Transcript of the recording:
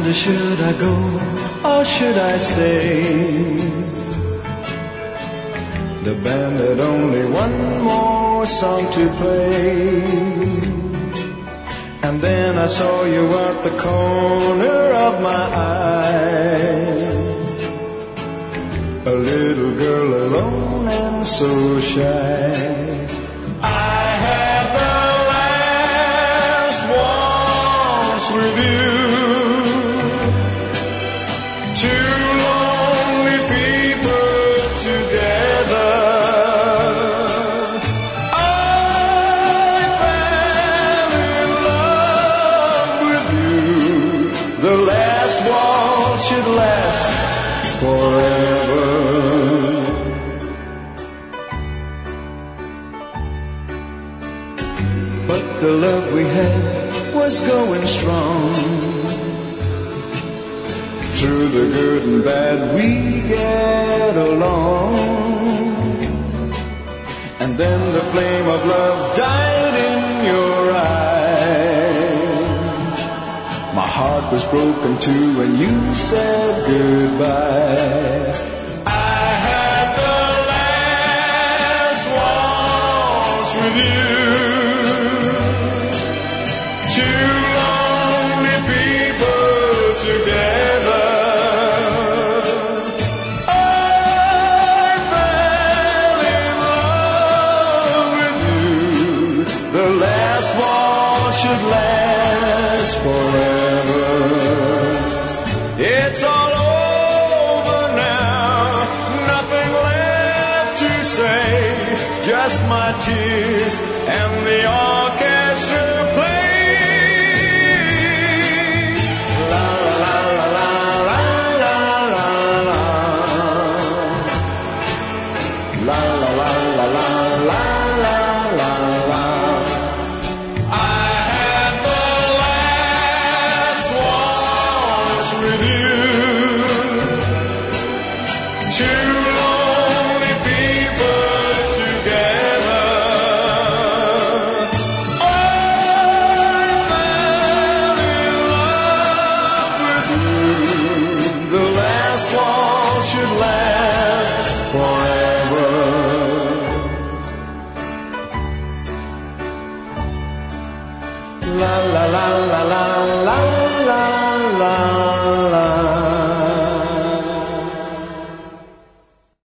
wonder, should I go or should I stay? The band had only one more song to play. And then I saw you at the corner of my eye, a little girl alone and so shy. I had the last waltz with you. Two lonely people together. I fell in love with you. The last waltz should last forever. But the love we had was going strong. Through the good and bad we get along. And then the flame of love died in your eyes. My heart was broken too when you said goodbye. I had the last waltz with you. Two lonely people together. I fell in love with you. The last waltz should last forever. It's all over now, nothing left to say, just my tears and the orchestra playing. La la la la la la la la. La la la la la la la la la. I had the last waltz with you. Two lonely people together. I fell in love with you. The last waltz should last forever. La la la la la